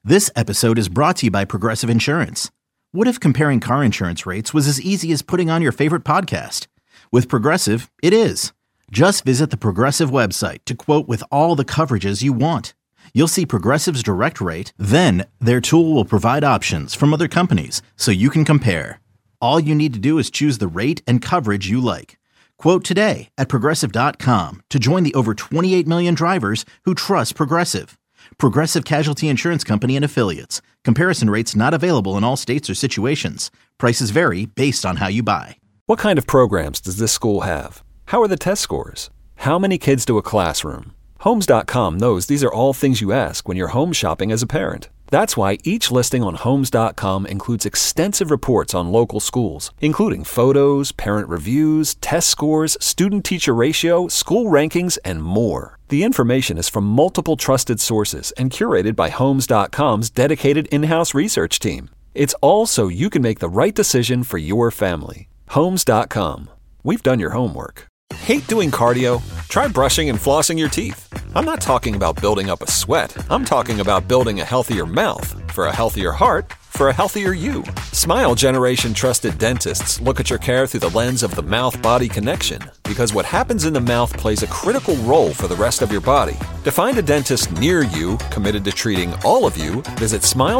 This episode is brought to you by Progressive Insurance. What if comparing car insurance rates was as easy as putting on your favorite podcast? With Progressive, it is. Just visit the Progressive website to quote with all the coverages you want. You'll see Progressive's direct rate, then their tool will provide options from other companies so you can compare. All you need to do is choose the rate and coverage you like. Quote today at Progressive.com to join the over 28 million drivers who trust Progressive. Progressive Casualty Insurance Company and Affiliates. Comparison rates not available in all states or situations. Prices vary based on how you buy. What kind of programs does this school have? How are the test scores? How many kids do a classroom? Homes.com knows these are all things you ask when you're home shopping as a parent. That's why each listing on Homes.com includes extensive reports on local schools, including photos, parent reviews, test scores, student-teacher ratio, school rankings, and more. The information is from multiple trusted sources and curated by Homes.com's dedicated in-house research team. It's all so you can make the right decision for your family. Homes.com. We've done your homework. Hate doing cardio? Try brushing and flossing your teeth. I'm not talking about building up a sweat. I'm talking about building a healthier mouth. For a healthier heart, for a healthier you. Smile Generation trusted dentists look at your care through the lens of the mouth-body connection, because what happens in the mouth plays a critical role for the rest of your body. To find a dentist near you committed to treating all of you, visit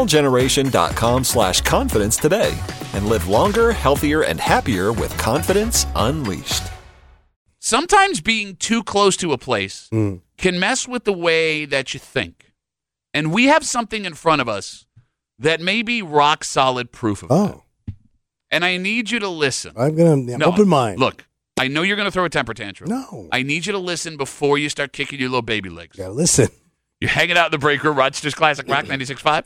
smilegeneration.com/confidence today and live longer, healthier, and happier with confidence unleashed. Sometimes being too close to a place can mess with the way that you think. And we have something in front of us that may be rock solid proof of that. And I need you to listen. I'm going to open mind. Look, I know you're going to throw a temper tantrum. No. I need you to listen before you start kicking your little baby legs. Yeah, listen. You're hanging out in the break room, Rochester's Classic Rock 96.5,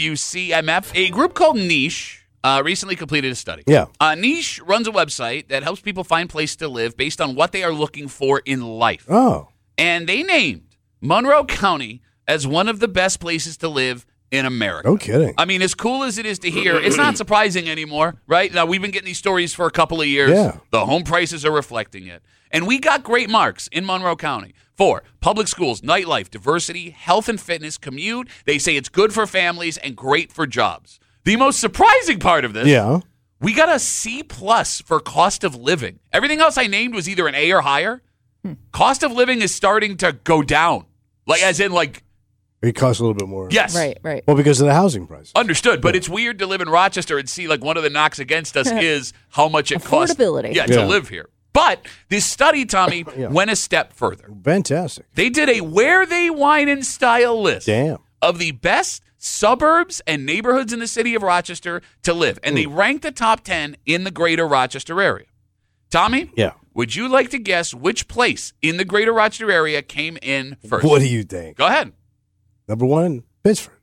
WCMF. A group called Niche recently completed a study. Yeah. Niche runs a website that helps people find places to live based on what they are looking for in life. Oh. And they named Monroe County as one of the best places to live in America. No kidding. I mean, as cool as it is to hear, it's not surprising anymore, right? Now, we've been getting these stories for a couple of years. Yeah. The home prices are reflecting it. And we got great marks in Monroe County for public schools, nightlife, diversity, health and fitness, commute. They say it's good for families and great for jobs. The most surprising part of this, we got a C+ for cost of living. Everything else I named was either an A or higher. Cost of living is starting to go down. Like, as in, like... It costs a little bit more. Yes. Right. Well, because of the housing price. Understood, but it's weird to live in Rochester and see, like, one of the knocks against us is how much it costs to live here. But this study, Tommy, went a step further. Fantastic. They did a Where They Wine and Style list of the best suburbs and neighborhoods in the city of Rochester to live. And they ranked the top 10 in the greater Rochester area. Tommy? Yeah. Would you like to guess which place in the greater Rochester area came in first? What do you think? Go ahead. Number 1, Pittsford.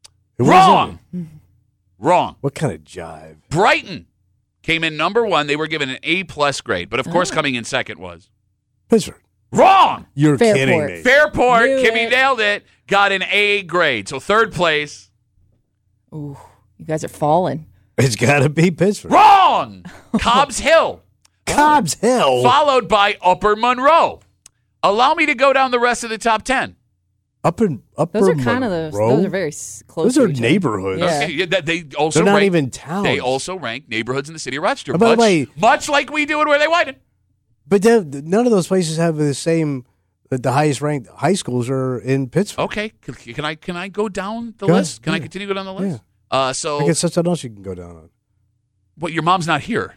Wrong. Wrong. What kind of jive? Brighton came in number 1. They were given an A+ grade. But, of course, coming in second was? Pittsford. Wrong. You're kidding me. Fairport. Kimmy nailed it. Got an A grade. So third place. Ooh, you guys are falling. It's got to be Pittsford. Wrong. Cobb's Hill. Cobb's Hill. Followed by Upper Monroe. Allow me to go down the rest of the top 10. Upper Those are kind of those are very close. Those are neighborhoods. Yeah. Okay, they also They're not rank, even towns. They also rank neighborhoods in the city of Rochester. By the way, much like we do in Where They Widen. But none of those places have the same. The highest ranked high schools are in Pittsburgh. Okay, can I go down the list? Can I continue to go down the list? Yeah. So I guess that's something else you can go down on. Well, your mom's not here.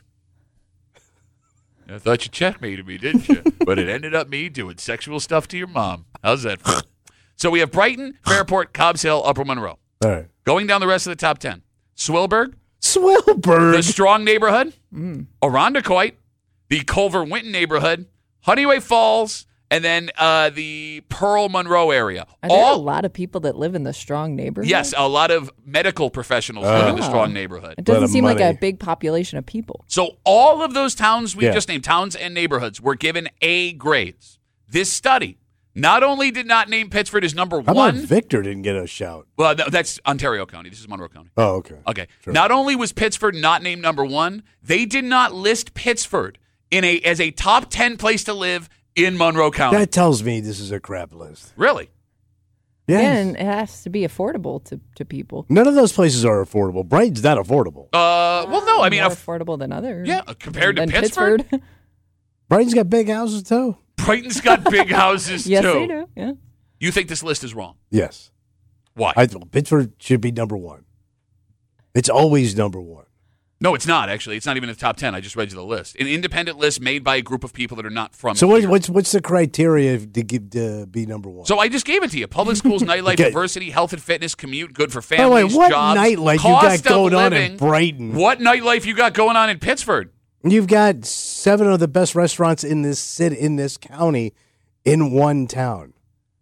I thought you checkmated me, didn't you? But it ended up me doing sexual stuff to your mom. How's that? So we have Brighton, Fairport, Cobbs Hill, Upper Monroe. All right. Going down the rest of the top 10. Swillburg. The Strong neighborhood. Irondequoit. The Culver-Winton neighborhood. Honeyway Falls. And then the Pearl Monroe area. Are there a lot of people that live in the Strong neighborhood? Yes, a lot of medical professionals live in the Strong neighborhood. It doesn't seem like a big population of people. So all of those towns we just named, towns and neighborhoods, were given A grades. This study not only did not name Pittsford as number How one. about Victor didn't get a shout? Well, that's Ontario County. This is Monroe County. Oh, okay. Okay. Sure. Not only was Pittsford not named number one, they did not list Pittsford as a top 10 place to live in Monroe County. That tells me this is a crap list. Really? Yes. Again, it has to be affordable to people. None of those places are affordable. Brighton's not affordable. Well, no, I mean, More affordable than others. yeah, compared to than Pittsburgh. Brighton's got big houses, too. Brighton's got big houses, Yes, too. they do. Yeah. You think this list is wrong? Yes. Why? Pittsburgh should be number one. It's always number one. No, it's not, actually. It's not even in the top 10. I just read you the list. An independent list made by a group of people that are not from So here. what's the criteria to be number one? So I just gave it to you. Public schools, nightlife, Okay. diversity, health and fitness, commute, good for By the way, families, what jobs, nightlife you cost got of going on living. in Brighton? What nightlife you got going on in Pittsburgh? You've got 7 of the best restaurants in this city, in this county, in one town.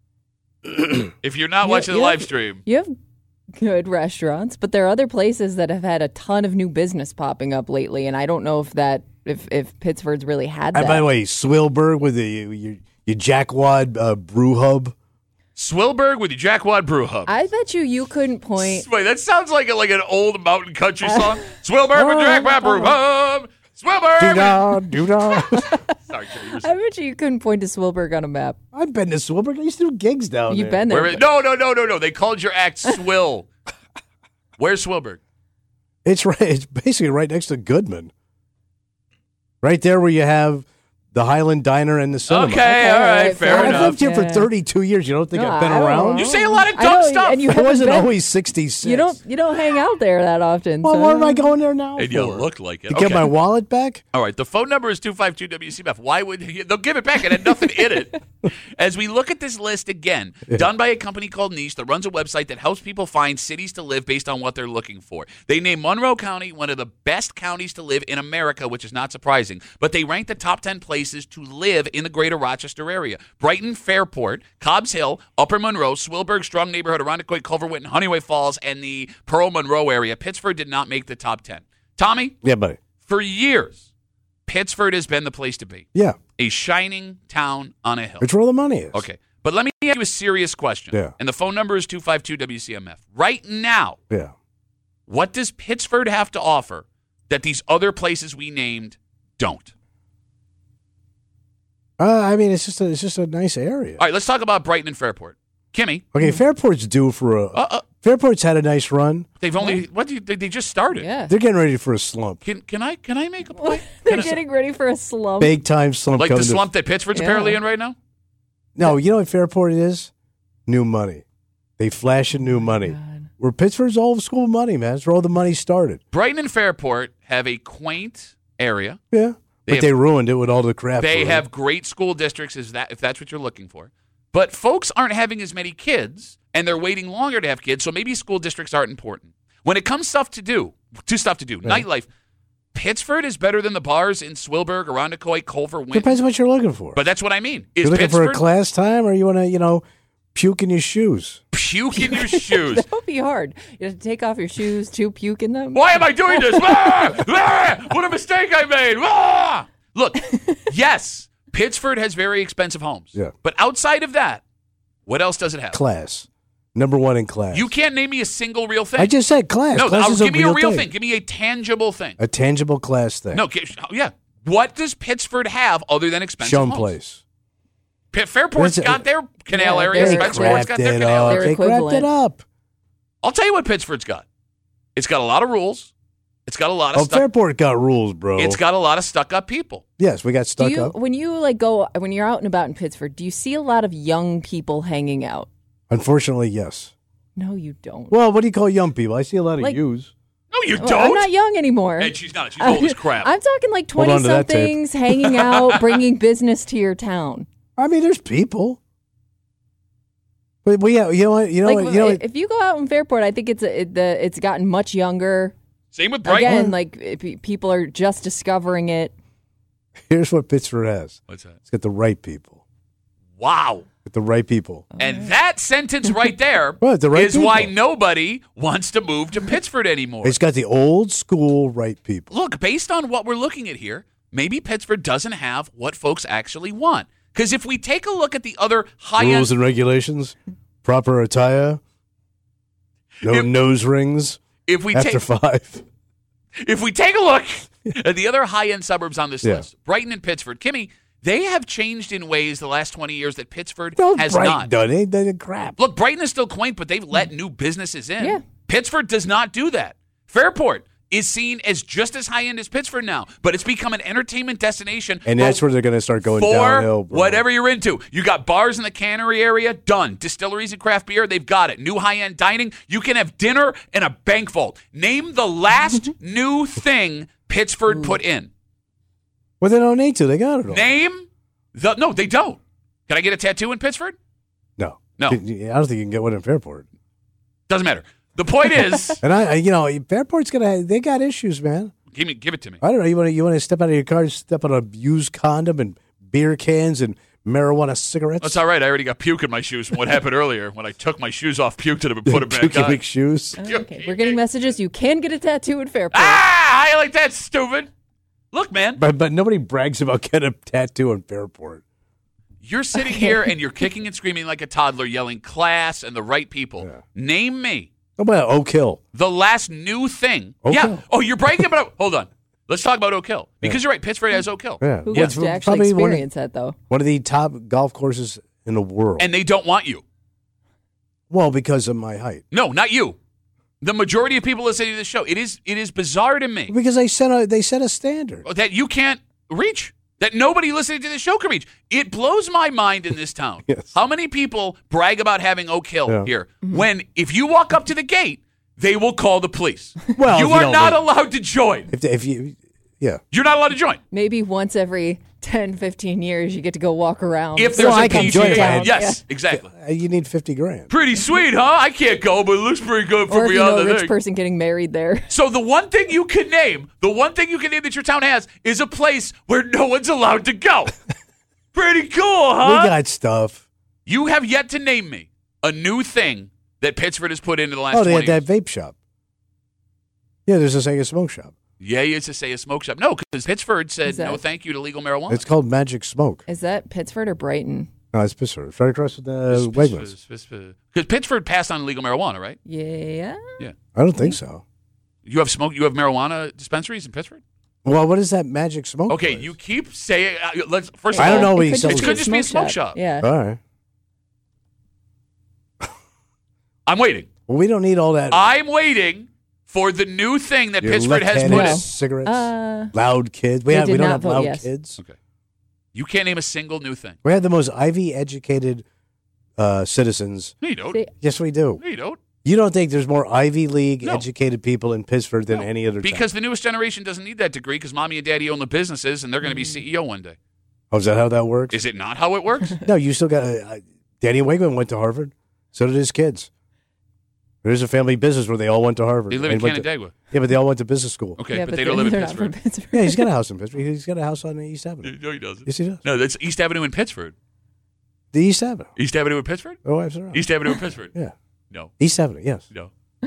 If you're not watching the you live have- stream. You have good restaurants, but there are other places that have had a ton of new business popping up lately, and I don't know if Pittsburgh's really had that. And by the way, Swilberg with your Jackwad Brew Hub. Swilberg with your Jackwad Brew Hub. I bet you couldn't point. Wait, that sounds like an old mountain country song. Swilberg with Jackwad Brew Hub. Swilberg. Doo-dah, doo-dah. Sorry, Jimmy, you were I saying- bet you couldn't point to Swilberg on a map. I've been to Swilberg. I used to do gigs down You've there. been there. Wait, no. They called your act Swill. Where's Swilberg? It's right. It's basically right next to Goodman. Right there where you have the Highland Diner and the cinema. Okay, all right, fair I've enough. lived here for Yeah. 32 years. You don't think No, I've been I don't around? know. You say a lot of I dumb know, stuff. and you I haven't wasn't been- always 66. You don't hang out there that often. Well, so. what am I going there now And for? you look like it. To Okay. get my wallet back? All right, the phone number is 252-WCMF. Why would they'll give it back? It had nothing in it. As we look at this list again, done by a company called Niche that runs a website that helps people find cities to live based on what they're looking for. They named Monroe County one of the best counties to live in America, which is not surprising. But they ranked the top 10 places to live in the greater Rochester area. Brighton, Fairport, Cobbs Hill, Upper Monroe, Swilberg, Strong Neighborhood, Irondequoit, Culver Witten, Honeyway Falls, and the Pearl Monroe area. Pittsford did not make the top 10. Tommy? Yeah, buddy. For years, Pittsford has been the place to be. Yeah. A shining town on a hill. It's where the money is. Okay. But let me ask you a serious question. Yeah. And the phone number is 252-WCMF. Right now, Yeah. what does Pittsford have to offer that these other places we named don't? I mean, it's just a nice area. All right, let's talk about Brighton and Fairport. Kimmy, Okay, Fairport's due for a. Fairport's had a nice run. they've only they just started. Yeah. They're getting ready for a slump. Can I make a point? They're Can I- getting ready for a slump. Big time slump. like the coming to- slump that Pittsford's Yeah. apparently in right now? No, you know what Fairport is? New money. They flash in new money. God. Where Pittsburgh's old school money, man. That's where all the money started. Brighton and Fairport have a quaint area. Yeah. They But they ruined it with all the crap. They for it. have great school districts, if that's what you're looking for. But folks aren't having as many kids, and they're waiting longer to have kids, so maybe school districts aren't important. When it comes to stuff to do, nightlife, Pittsford is better than the bars in Swilberg, Irondequoit, Culver, Wynn. Depends what you're looking for. But that's what I mean. Is You're looking Pittsburgh for a class time, or you want to, puke in your shoes? puke in your shoes? That would be hard. You have to take off your shoes to puke in them. Why am I doing this? What a mistake I made. Look, yes, Pittsford has very expensive homes. Yeah. But outside of that, what else does it have? Class. Number one in class. You can't name me a single real thing. I just said class. No, class is give me a real thing. thing. Give me a tangible thing. A tangible class thing. No, yeah. What does Pittsford have other than expensive Shown homes? place. Fairport's That's- got their canal Yeah, area. they Spencerport's got their Crapped it canal up. area. They're They crapped it equivalent. up. I'll tell you what Pittsford's got. It's got a lot of rules. It's got a lot Oh, of stuck. Fairport got rules, bro. It's got a lot of stuck-up people. Yes, we got Do stuck you, up. when you when you're out and about in Pittsburgh, do you see a lot of young people hanging out? Unfortunately, yes. No, you don't. Well, what do you call young people? I see a lot of Like- yous. No, you Well, don't. I'm not young anymore. And she's not. She's old as crap. I'm talking like Hold on to that tape. 20-somethings hanging out, bringing business to your town. I mean, there's people. But you know what? If you go out in Fairport, I think it's gotten much younger. Same with Brighton. Again, people are just discovering it. Here's what Pittsburgh has. What's that? It's got the right people. Wow. With the right people. And that sentence right there Well, the right is why people. nobody wants to move to Pittsford anymore. It's got the old school right people. Look, based on what we're looking at here, maybe Pittsford doesn't have what folks actually want. Because if we take a look at the other high-end... Rules and regulations, proper attire, no If- nose rings If we after take 5. if we take a look at the other high-end suburbs on this Yeah. list, Brighton and Pittsford, Kimmy, They have changed in ways the last 20 years that Pittsford Well, has Brighton not. done. They did crap. Look, Brighton is still quaint, but they've let new businesses in. Yeah. Pittsford does not do that. Fairport is seen as just as high-end as Pittsford now, but it's become an entertainment destination. And that's where they're going to start going for downhill, bro. whatever you're into. You got bars in the Cannery area, done. Distilleries and craft beer, they've got it. New high-end dining. You can have dinner in a bank vault. Name the last new thing Pittsford put in. Well, they don't need to. They got it all. No, they don't. Can I get a tattoo in Pittsford? No. No. I don't think you can get one in Fairport. Doesn't matter. The point is, And Fairport's they got issues, man. give it to me. I don't know. You want to step out of your car, step on a used condom and beer cans and marijuana cigarettes. That's all right. I already got puke in my shoes from what happened earlier when I took my shoes off, puked it, and put them back on. Big shoes. Okay, we're getting messages. You can get a tattoo in Fairport. Ah, I like that, stupid. Look, man, But nobody brags about getting a tattoo in Fairport. you're sitting here and you're kicking and screaming like a toddler, yelling class and the right people. Yeah. Name me How about Oak Hill? the last new thing. Oak Yeah. Hill. Oh, you're bragging about. Hold on. Let's talk about Oak Hill because you're right. Pittsburgh has Oak Hill, Yeah. Who gets What's to actually probably experience that, though? one of the top golf courses in the world. and they don't want you. Well, because of my height. No, not you. The majority of people listening to this show. It is bizarre to me Because they set a standard. that you can't reach. That nobody listening to this show can reach. It blows my mind in this town. Yes. How many people brag about having Oak Hill Yeah. here when if you walk up to the gate, they will call the police. Well, you if you are don't not live- allowed to join. If you, yeah. You're not allowed to join. Maybe once every 10, 15 years, you get to go walk around. If there's I a can PGA, join if I had- yes, exactly. You need $50,000. Pretty sweet, huh? I can't go, but it looks pretty good or for if me you on know a the rich thing. person getting married there. So the one thing you can name that your town has is a place where no one's allowed to go. Pretty cool, huh? We got stuff. You have yet to name me a new thing that Pittsburgh has put into the last Oh, they 20 had years. that vape shop. Yeah, there's a Sega smoke shop. Yeah, you used to say a smoke shop. No, because Pittsburgh said Is that- no thank you to legal marijuana. It's called Magic Smoke. Is that Pittsford or Brighton? No, it's Pittsburgh. It's right across with the Wegmans. Because Pittsburgh passed on legal marijuana, right? Yeah. Yeah. I don't think so. You have marijuana dispensaries in Pittsburgh? Well, what is that Magic Smoke? Okay, place? you keep saying. First of I all, don't know what It he could sells. It could just be a smoke shop. Yeah. All right. I'm waiting. Well, we don't need all that. I'm waiting for the new thing that Your Pittsburgh has left-handed put in. No. cigarettes, loud kids. We they don't did not have vote loud yes. kids. Okay. You can't name a single new thing. We have the most Ivy educated citizens. No, you don't. They- Yes, we do. No, you don't. You don't think there's more Ivy League No. educated people in Pittsburgh than No, any other town? because the newest generation doesn't need that degree because mommy and daddy own the businesses and they're going to be CEO one day. Oh, is that how that works? Is it not how it works? No, you still got. Danny Wegman went to Harvard. So did his kids. There's a family business where they all went to Harvard. They live in And went to- Canandaigua. Yeah, but they all went to business school. Okay, Yeah, but they don't live in they're not from Pittsburgh. Pittsburgh. Yeah, he's got a house in Pittsburgh. He's got a house on East Avenue. No, he doesn't. Yes, he does. No, that's East Avenue in Pittsburgh. The East Avenue. East Avenue in Pittsburgh? Oh, absolutely. East Avenue in Pittsburgh? Yeah. No, East Avenue, yes. no.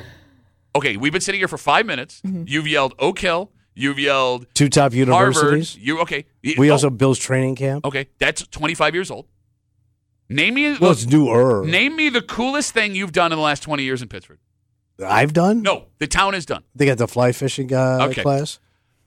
Okay, we've been sitting here for 5 minutes. You've yelled Oak Hill. You've yelled Two top Harvard. universities. Okay. We Oh, also Bill's training camp. Okay, that's 25 years old. Name me. Well, it's newer. Name me the coolest thing you've done in the last 20 years in Pittsburgh. I've done? No, the town has done. They got the fly fishing Okay. class.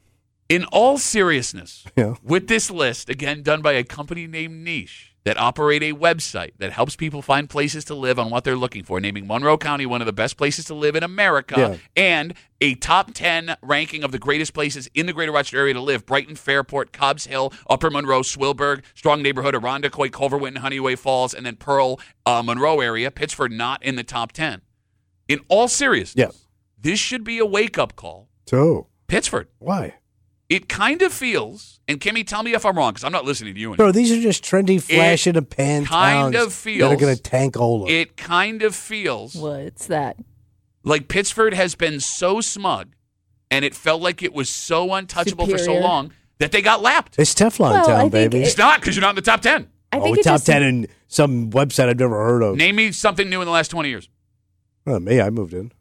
In all seriousness, Yeah. with this list, again done by a company named Niche, that operate a website that helps people find places to live on what they're looking for, naming Monroe County one of the best places to live in America, Yeah. and a top 10 ranking of the greatest places in the greater Rochester area to live. Brighton, Fairport, Cobbs Hill, Upper Monroe, Swilburg, Strong Neighborhood, Irondequoit, Culver, Winton, Honeyway Falls, and then Pearl, Monroe area. Pittsburgh not in the top 10. In all seriousness, Yeah. this should be a wake-up call. So, Pittsburgh. why? It kind of feels, and Kimmy, tell me if I'm wrong, because I'm not listening to you anymore. Bro, these are just trendy flash in the pan kind towns of feels- that are going to tank Ola. It kind of feels What's that? like Pittsburgh has been so smug, and it felt like it was so untouchable for so Superior. long that they got lapped. It's Teflon Well, I town, think baby. It's not, because you're not in the top 10. I think Oh, it top just, 10 in some website I've never heard of. Name me something new in the last 20 years. Well, me, I moved in.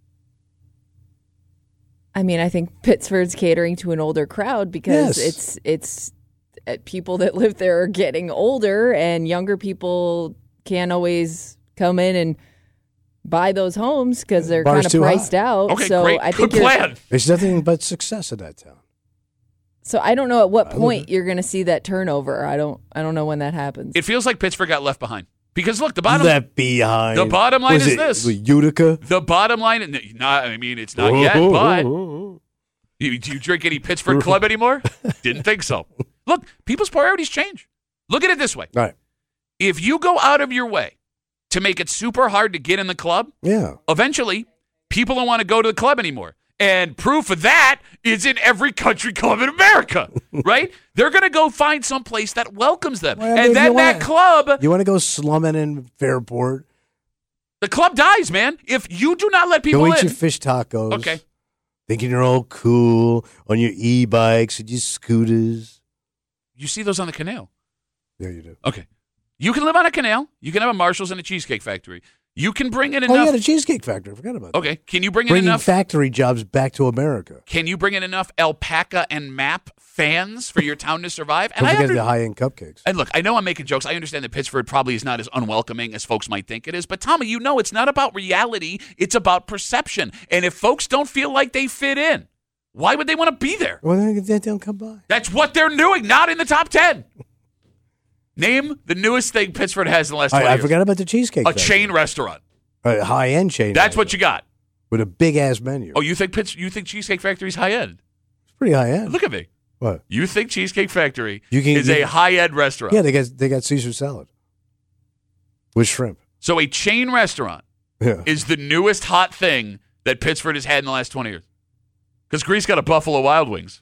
I mean, I think Pittsburgh's catering to an older crowd because Yes. it's people that live there are getting older, and younger people can't always come in and buy those homes because they're Bar's kind of too priced high. out. Okay, so great. I think Good plan. There's nothing but success in that town. So I don't know at what point you're going to see that turnover. I don't know when that happens. It feels like Pittsburgh got left behind. Because look, the bottom line is this. Utica? The bottom line, it's not yet, but do you drink any Pittsburgh Club anymore? Didn't think so. Look, people's priorities change. Look at it this way. All right. If you go out of your way to make it super hard to get in the club, eventually people don't want to go to the club anymore. And proof of that is in every country club in America, right? They're going to go find some place that welcomes them. And then that club... You want to go slumming in Fairport? The club dies, man. If you do not let people go in... eat your fish tacos. Okay. Thinking you're all cool on your e-bikes and your scooters. You see those on the canal. Yeah, you do. Okay. You can live on a canal. You can have a Marshall's and a Cheesecake Factory. You can bring in enough... Oh, yeah, the Cheesecake Factory. I forgot about that. Okay. Can you bring in enough... factory jobs back to America. Can you bring in enough alpaca and map fans for your town to survive? And Don't forget the high-end cupcakes. And look, I know I'm making jokes. I understand that Pittsburgh probably is not as unwelcoming as folks might think it is. But, Tommy, you know it's not about reality. It's about perception. And if folks don't feel like they fit in, why would they want to be there? Well, then they don't come by. That's what they're doing, not in the top 10. Name the newest thing Pittsburgh has in the last 20 years. I forgot about the Cheesecake Factory. A chain restaurant. A high-end chain. That's what you got. With a big-ass menu. Oh, you think Cheesecake Factory's high-end? It's pretty high-end. Look at me. What? You think Cheesecake Factory is a high-end restaurant? Yeah, they got Caesar salad. With shrimp. So a chain restaurant is the newest hot thing that Pittsburgh has had in the last 20 years. Because Greece got a Buffalo Wild Wings.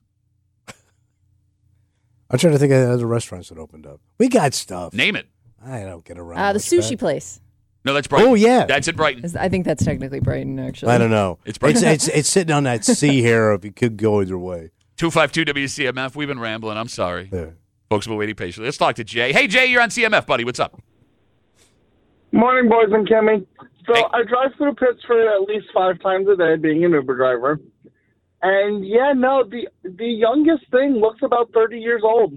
I'm trying to think of other restaurants that opened up. We got stuff. Name it. I don't get around. The sushi place. No, that's Brighton. Oh, yeah. That's in Brighton. I think that's technically Brighton, actually. I don't know. It's Brighton. It's sitting on that sea here if you could go either way. 252 WCMF. We've been rambling. I'm sorry. Yeah. Folks have been waiting patiently. Let's talk to Jay. Hey, Jay, you're on CMF, buddy. What's up? Morning, boys and Kimmy. So Hey. I drive through Pittsburgh at least 5 times a day, being an Uber driver. And, the youngest thing looks about 30 years old.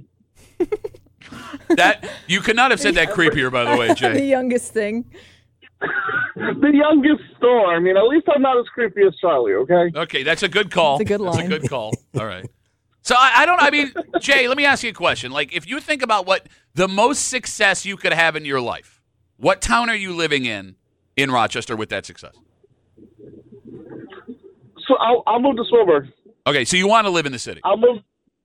That you could not have said that creepier, by the way, The Jay. youngest thing. The youngest store. I mean, at least I'm not as creepy as Charlie, okay? Okay, that's a good call. It's a good line. That's a good call. All right. So Jay, let me ask you a question. Like, if you think about what the most success you could have in your life, what town are you living in Rochester with that success? So I'll move to Swilburne. Okay, so you want to live in the city. I'll move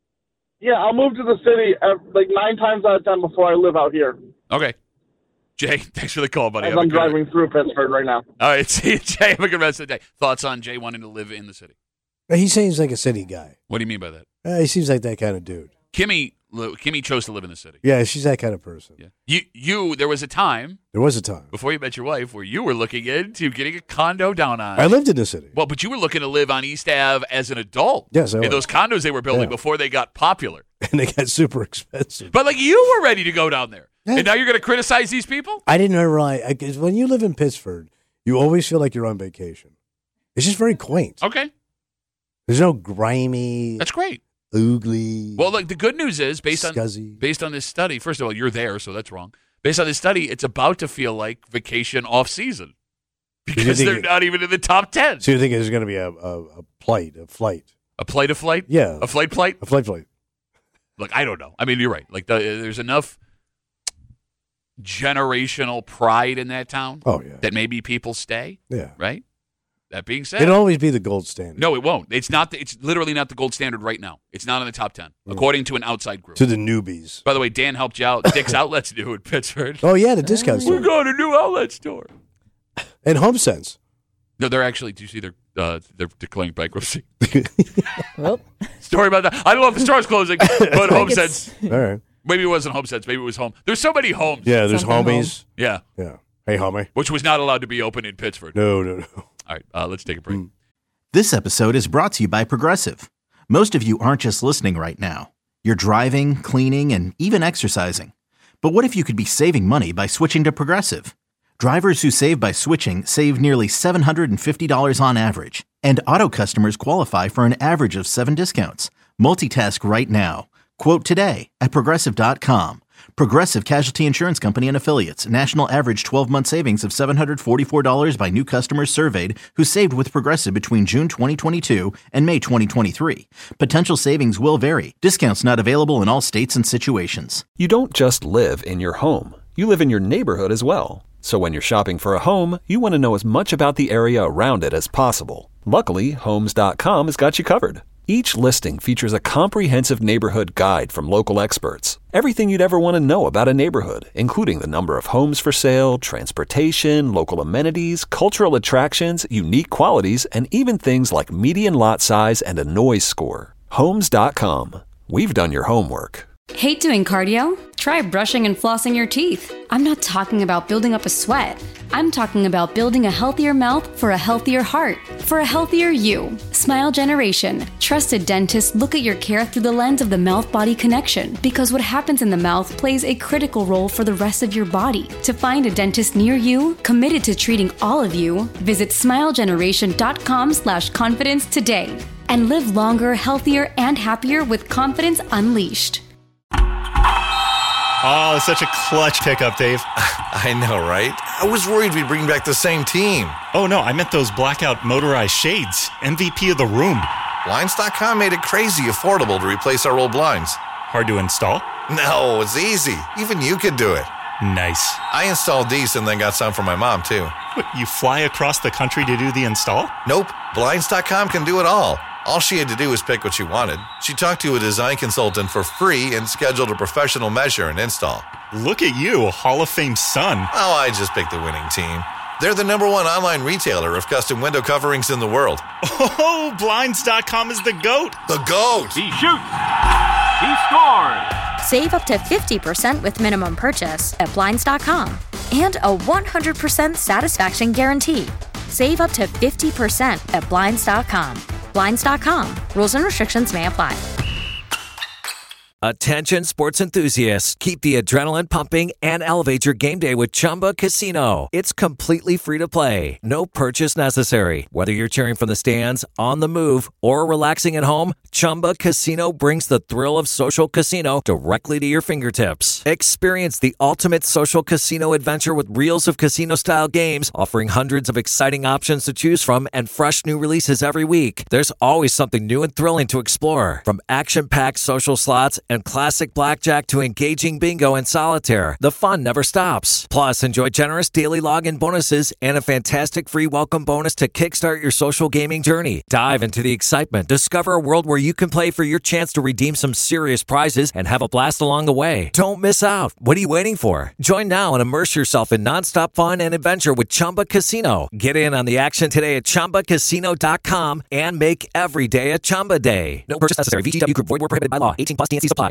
to the city like 9 times out of 10 before I live out here. Okay. Jay, thanks for the call, buddy. As I'm driving through Pittsburgh right now. All right, see you, Jay. Have a good rest of the day. Thoughts on Jay wanting to live in the city? He seems like a city guy. What do you mean by that? He seems like that kind of dude. Kimmy chose to live in the city. Yeah, she's that kind of person. Yeah. There was a time before you met your wife where you were looking into getting a condo down on. I lived in the city. Well, but you were looking to live on East Ave as an adult. Yes, I was. In those condos they were building before they got popular. And they got super expensive. But you were ready to go down there. Yeah. And now you're going to criticize these people? I didn't realize, because when you live in Pittsburgh, you always feel like you're on vacation. It's just very quaint. Okay. There's no grimy. That's great. Oogly. Well, the good news is, based on this study, first of all, you're there, so that's wrong. Based on this study, it's about to feel like vacation off-season because they're not even in the top 10. So you think there's going to be a flight? A plate of flight? Yeah. A flight? A flight. Look, I don't know. I mean, you're right. There's enough generational pride in that town that maybe people stay. Yeah. Right? That being said, it'll always be the gold standard. No, it won't. It's not. It's literally not the gold standard right now. It's not in the top 10, according to an outside group. To the newbies. By the way, Dan helped you out. Dick's Outlet's new in Pittsburgh. Oh, yeah, the discount store. We got a new outlet store. And HomeSense. No, they're actually, do you see they're declaring bankruptcy? Well. Story about that. I don't know if the store's closing, but HomeSense. All right. Maybe it wasn't HomeSense. Maybe it was Home. There's so many homes. Yeah, there's Homies. Yeah. Yeah. Hey, homie. Which was not allowed to be open in Pittsburgh. No. All right, let's take a break. This episode is brought to you by Progressive. Most of you aren't just listening right now. You're driving, cleaning, and even exercising. But what if you could be saving money by switching to Progressive? Drivers who save by switching save nearly $750 on average. And auto customers qualify for an average of 7 discounts. Multitask right now. Quote today at Progressive.com. Progressive Casualty Insurance Company and Affiliates. National average 12-month savings of $744 by new customers surveyed who saved with Progressive between June 2022 and May 2023. Potential savings will vary. Discounts not available in all states and situations. You don't just live in your home. You live in your neighborhood as well. So when you're shopping for a home, you want to know as much about the area around it as possible. Luckily, Homes.com has got you covered. Each listing features a comprehensive neighborhood guide from local experts. Everything you'd ever want to know about a neighborhood, including the number of homes for sale, transportation, local amenities, cultural attractions, unique qualities, and even things like median lot size and a noise score. Homes.com. We've done your homework. Hate doing cardio? Try brushing and flossing your teeth. I'm not talking about building up a sweat. I'm talking about building a healthier mouth for a healthier heart, for a healthier you. Smile Generation. Trusted dentists look at your care through the lens of the mouth-body connection, because what happens in the mouth plays a critical role for the rest of your body. To find a dentist near you, committed to treating all of you, visit smilegeneration.com/confidence today and live longer, healthier, and happier with confidence unleashed. Oh, it's such a clutch pickup, Dave. I know, right? I was worried we'd bring back the same team. Oh, no, I meant those blackout motorized shades. MVP of the room. Blinds.com made it crazy affordable to replace our old blinds. Hard to install? No, it's easy. Even you could do it. Nice. I installed these and then got some for my mom, too. What, you fly across the country to do the install? Nope. Blinds.com can do it all. All she had to do was pick what she wanted. She talked to a design consultant for free and scheduled a professional measure and install. Look at you, Hall of Fame son. Oh, I just picked the winning team. They're the #1 online retailer of custom window coverings in the world. Oh, Blinds.com is the GOAT. The GOAT! He shoots. He scores. Save up to 50% with minimum purchase at Blinds.com. And a 100% satisfaction guarantee. Save up to 50% at Blinds.com. Blinds.com. Rules and restrictions may apply. Attention sports enthusiasts. Keep the adrenaline pumping and elevate your game day with Chumba Casino. It's completely free to play. No purchase necessary. Whether you're cheering from the stands, on the move, or relaxing at home, Chumba Casino brings the thrill of social casino directly to your fingertips. Experience the ultimate social casino adventure with reels of casino-style games, offering hundreds of exciting options to choose from and fresh new releases every week. There's always something new and thrilling to explore. From action-packed social slots and classic blackjack to engaging bingo and solitaire, the fun never stops. Plus, enjoy generous daily login bonuses and a fantastic free welcome bonus to kickstart your social gaming journey. Dive into the excitement. Discover a world where you can play for your chance to redeem some serious prizes and have a blast along the way. Don't miss out. What are you waiting for? Join now and immerse yourself in nonstop fun and adventure with Chumba Casino. Get in on the action today at ChumbaCasino.com and make every day a Chumba day. No purchase necessary. VGW Group. Void where prohibited by law. 18+ TNC supply.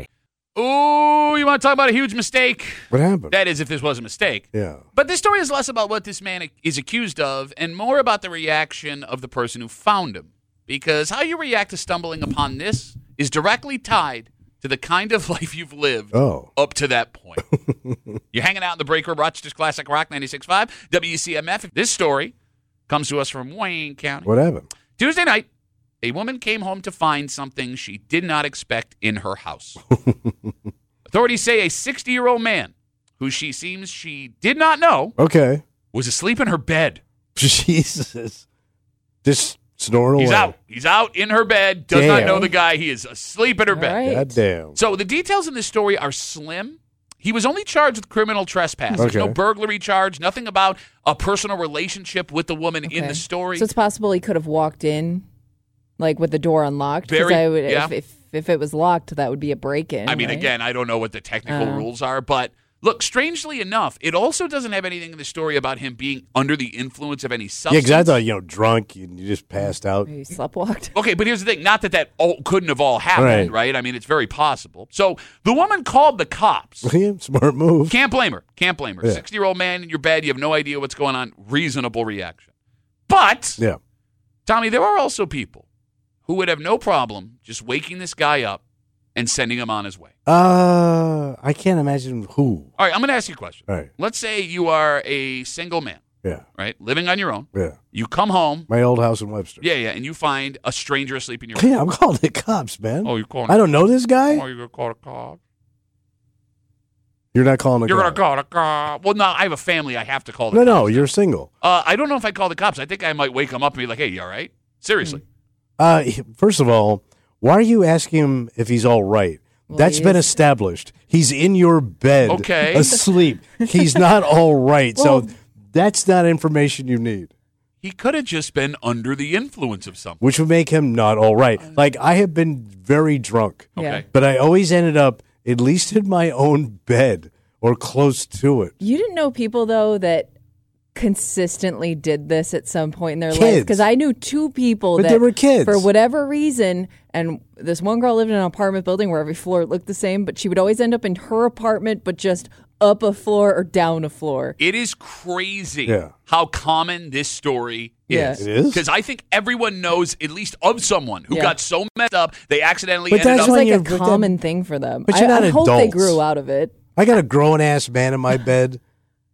Ooh, you want to talk about a huge mistake? What happened? That is, if this was a mistake. Yeah. But this story is less about what this man is accused of and more about the reaction of the person who found him. Because how you react to stumbling upon this is directly tied to the kind of life you've lived up to that point. You're hanging out in the break room, Rochester's Classic Rock 96.5, WCMF. This story comes to us from Wayne County. What happened? Tuesday night, a woman came home to find something she did not expect in her house. Authorities say a 60-year-old man, who she seems she did not know, was asleep in her bed. Jesus. Just snoring He's away. out. He's out in her bed, does not know the guy. He is asleep in her bed. Right. God damn. So the details in this story are slim. He was only charged with criminal trespass. There's no burglary charge, nothing about a personal relationship with the woman in the story. So it's possible he could have walked in, like with the door unlocked. Very, if it was locked, that would be a break-in. I mean, again, I don't know what the technical rules are, but look, strangely enough, it also doesn't have anything in the story about him being under the influence of any substance. Yeah, because I thought, drunk, you just passed out. He sleptwalked. Okay, but here's the thing. Not that couldn't have all happened, right? I mean, it's very possible. So the woman called the cops. Yeah, smart move. Can't blame her. Can't blame her. 60-year-old man in your bed, you have no idea what's going on. Reasonable reaction. But, Tommy, there are also people who would have no problem just waking this guy up and sending him on his way. I can't imagine who. All right, I'm going to ask you a question. All right. Let's say you are a single man. Yeah. Right? Living on your own. Yeah. You come home. My old house in Webster. Yeah, and you find a stranger asleep in your bed. Yeah, I'm calling the cops, man. Oh, you're calling I don't know this guy. Oh, you're going to call the cops? You're not calling the You're cops. going to call the cops. Well, no, I have a family. I have to call the No, cops. no, you're single. I don't know if I call the cops. I think I might wake them up and be like, hey, you all right? Seriously. First of all, why are you asking him if he's all right? Well, That's he been is. established. He's in your bed, Okay. asleep. He's not all right. Well- So that's not information you need, He could have just been under the influence of something. which would make him not all right. Like, I have been very drunk, Okay. but I always ended up at least in my own bed or close to it. You didn't know people, though, that consistently did this at some point in their life? Kids. Because I knew two people But that they were kids. for whatever reason, and this one girl lived in an apartment building where every floor looked the same, but she would always end up in her apartment, but just up a floor or down a floor. It is crazy Yeah. how common this story Yeah. is. It is? Because I think everyone knows at least of someone who Yeah. got so messed up they accidentally But ended that's up. It's when like a you're- but common thing for them. but you're not I hope they adults. grew out of it. I got a grown-ass man in my bed.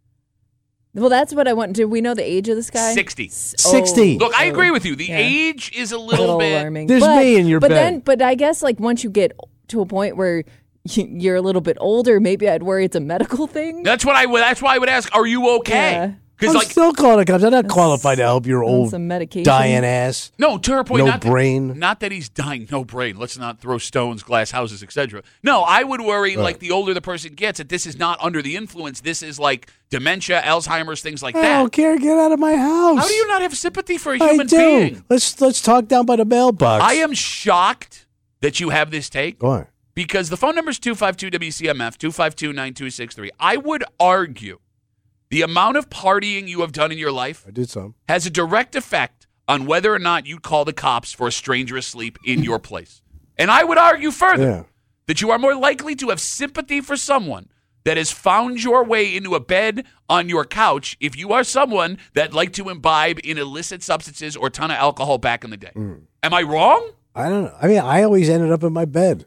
Well, that's what I want. Do we know the age of this guy? 60. 60. Look, I agree with you. The Yeah. age is a A little, little bit. alarming. There's but, me in your but bed. Then, but I guess like once you get to a point where you're a little bit older, maybe I'd worry it's a medical thing. That's what I would. That's why I would ask. Are you okay? Yeah. Because I'm like still calling the cops. I'm not qualified to help your on old some medication. dying ass. no, to her point, No not brain. That, not that he's dying, no brain. Let's not throw stones, glass houses, etc. No, I would worry like the older the person gets that this is not under the influence. This is like dementia, Alzheimer's, things like I that. don't care. Get out of my house. How do you not have sympathy for a I human do. being? Let's talk down by the mailbox. I am shocked that you have this take. Why? Because the phone number is 252-WCMF, 252-9263. I would argue the amount of partying you have done in your life I did some. has a direct effect on whether or not you'd call the cops for a stranger asleep in your place. And I would argue further Yeah. that you are more likely to have sympathy for someone that has found your way into a bed on your couch if you are someone that liked to imbibe in illicit substances or a ton of alcohol back in the day. Am I wrong? I don't know. I mean, I always ended up in my bed.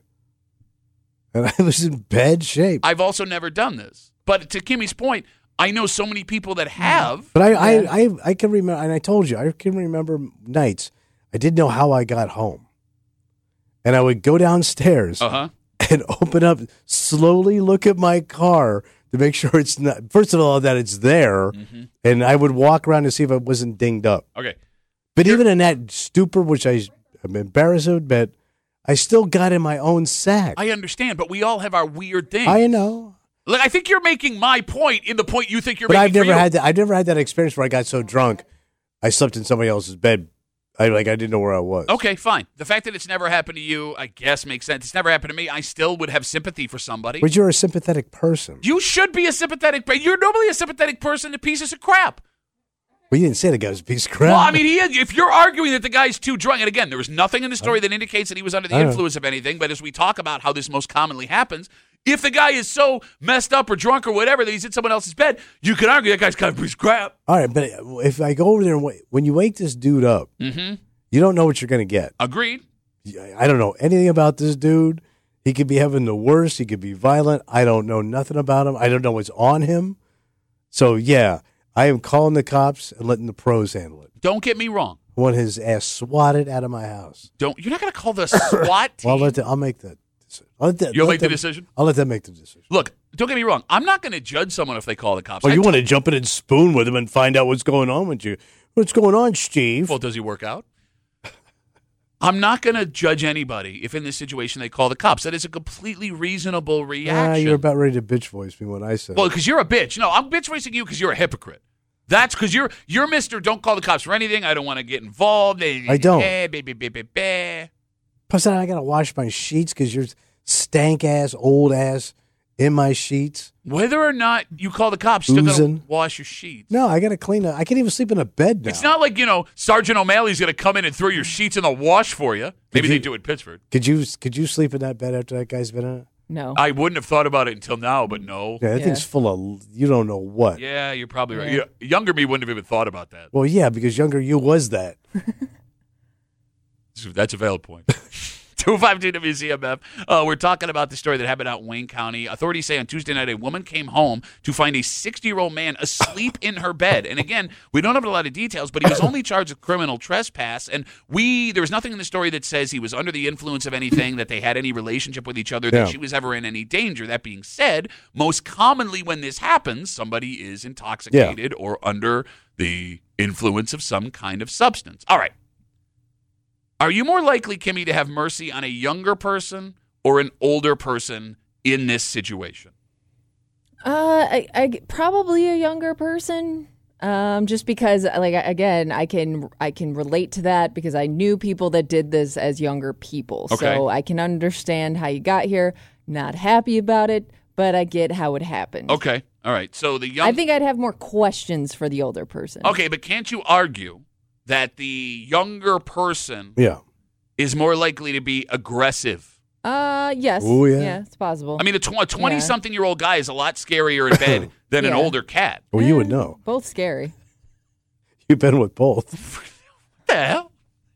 And I was in bad shape. I've also never done this. But to Kimmy's point, I know so many people that have. But I can remember, and I told you, I can remember nights I didn't know how I got home. And I would go downstairs and open up, slowly look at my car to make sure it's not, first of all, that it's there. And I would walk around to see if it wasn't dinged up. Okay. But even in that stupor, which I'm embarrassed to admit, I still got in my own sack. I understand, but we all have our weird things. I know. Look, I think you're making my point in the point you think you're But making. I've never for you. had that. I've never had that experience where I got so drunk, I slept in somebody else's bed. I didn't know where I was. Okay, fine. The fact that it's never happened to you, I guess, makes sense. It's never happened to me. I still would have sympathy for somebody. But you're a sympathetic person. You should be a sympathetic. You're normally a sympathetic person to pieces of crap. Well, you didn't say the guy was a piece of crap. Well, I mean, if you're arguing that the guy's too drunk, and again, there was nothing in the story that indicates that he was under the I know. influence of anything, but as we talk about how this most commonly happens, if the guy is so messed up or drunk or whatever that he's in someone else's bed, you can argue that guy's kind of a piece of crap. All right, but if I go over there and when you wake this dude up, you don't know what you're going to get. Agreed. I don't know anything about this dude. He could be having the worst. He could be violent. I don't know nothing about him. I don't know what's on him. So, yeah, I am calling the cops and letting the pros handle it. Don't get me wrong. I want his ass swatted out of my house. You're not going to call the SWAT team. Well, I'll make that decision. You'll make the decision? I'll let them make the decision. Look, don't get me wrong. I'm not going to judge someone if they call the cops. Well, you want to jump in and spoon with him and find out what's going on with you. What's going on, Steve? Well, does he work out? I'm not going to judge anybody if in this situation they call the cops. That is a completely reasonable reaction. You're about ready to bitch voice me when I said Well, because you're a bitch. No, I'm bitch voicing you because you're a hypocrite. That's because you're Mr. Don't call the cops for anything. I don't want to get involved. I don't. Plus, then I got to wash my sheets because you're stank ass, old ass in my sheets. Whether or not you call the cops, you're still going Oozing. to wash your sheets. No, I got to clean up. I can't even sleep in a bed now. It's not like, Sergeant O'Malley's going to come in and throw your sheets in the wash for you. Maybe they do it in Pittsburgh. Could you sleep in that bed after that guy's been in it? No. I wouldn't have thought about it until now, but no. Yeah, that thing's full of you don't know what. Yeah, you're probably right. Yeah. Younger me wouldn't have even thought about that. Well, yeah, because younger you was that. That's a valid point. 252 WCMF. We're talking about the story that happened out in Wayne County. Authorities say on Tuesday night, a woman came home to find a 60-year-old man asleep in her bed. And again, we don't have a lot of details, but he was only charged with criminal trespass. And there was nothing in the story that says he was under the influence of anything, that they had any relationship with each other, that she was ever in any danger. That being said, most commonly when this happens, somebody is intoxicated or under the influence of some kind of substance. All right. Are you more likely, Kimmy, to have mercy on a younger person or an older person in this situation? I probably a younger person. Just because, like, again, I can relate to that because I knew people that did this as younger people. Okay. So I can understand how you got here. Not happy about it, but I get how it happened. Okay. All right. So I think I'd have more questions for the older person. Okay, but can't you argue that the younger person is more likely to be aggressive? Yes. Ooh, yeah. Yeah, it's possible. I mean, a 20-something-year-old guy is a lot scarier in bed than an older cat. Well, you would know. Both scary. You've been with both. What the hell?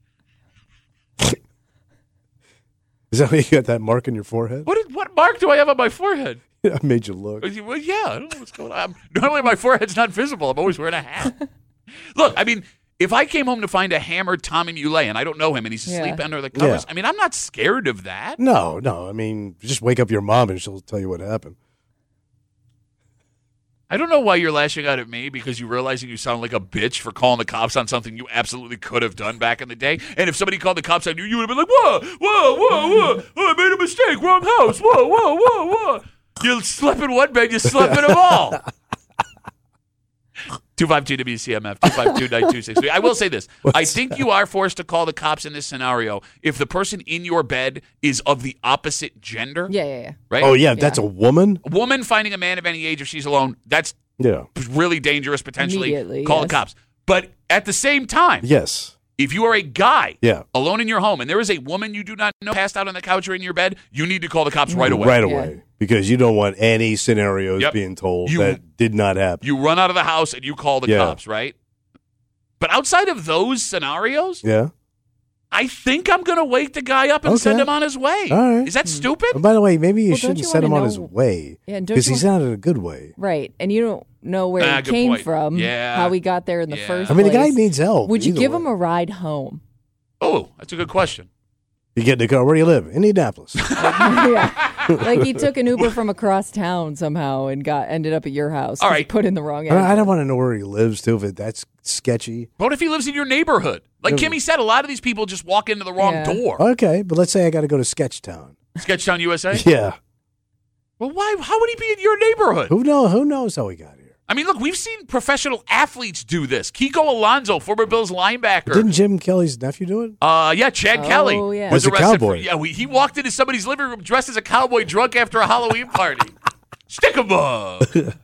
Is that why you got that mark in your forehead? What mark do I have on my forehead? I made you look. Well, yeah, I don't know what's going on. Normally, my forehead's not visible. I'm always wearing a hat. Look, I mean, if I came home to find a hammered Tommy Muley and I don't know him and he's asleep under the covers, I mean, I'm not scared of that. No. I mean, just wake up your mom and she'll tell you what happened. I don't know why you're lashing out at me because you're realizing you sound like a bitch for calling the cops on something you absolutely could have done back in the day. And if somebody called the cops on you, you would have been like, whoa, oh, I made a mistake, wrong house, whoa. You slept in one bed, you slept in them all. 252 WCMF, 252-9263. I will say this. I think you are forced to call the cops in this scenario if the person in your bed is of the opposite gender. Yeah. Right? Oh, yeah, that's a woman? A woman finding a man of any age if she's alone, that's really dangerous, potentially. Call the cops. But at the same time, if you are a guy alone in your home and there is a woman you do not know passed out on the couch or in your bed, you need to call the cops right away. Right away. Because you don't want any scenarios being told that did not happen. You run out of the house and you call the cops, right? But outside of those scenarios, I think I'm going to wake the guy up and send him on his way. All right. Is that stupid? And by the way, maybe you shouldn't send him on his way because he's not in a good way. Right. And you don't know where he came from, how he got there in the first place. I mean, the guy needs help. Would you give him a ride home? Oh, that's a good question. You get in the car. Where do you live? Indianapolis. Like he took an Uber from across town somehow and ended up at your house. All right. Put in the wrong address. I don't want to know where he lives, too, if that's sketchy. What if he lives in your neighborhood? Like Kimmy said, a lot of these people just walk into the wrong door. Okay, but let's say I got to go to Sketchtown. Sketchtown, USA? Yeah. Well, why? How would he be in your neighborhood? Who knows how he got here? I mean, look, we've seen professional athletes do this. Kiko Alonso, former Bills linebacker. Didn't Jim Kelly's nephew do it? Yeah, Chad Kelly. Yeah. Was a arrested cowboy. He walked into somebody's living room dressed as a cowboy drunk after a Halloween party. Stick 'em up.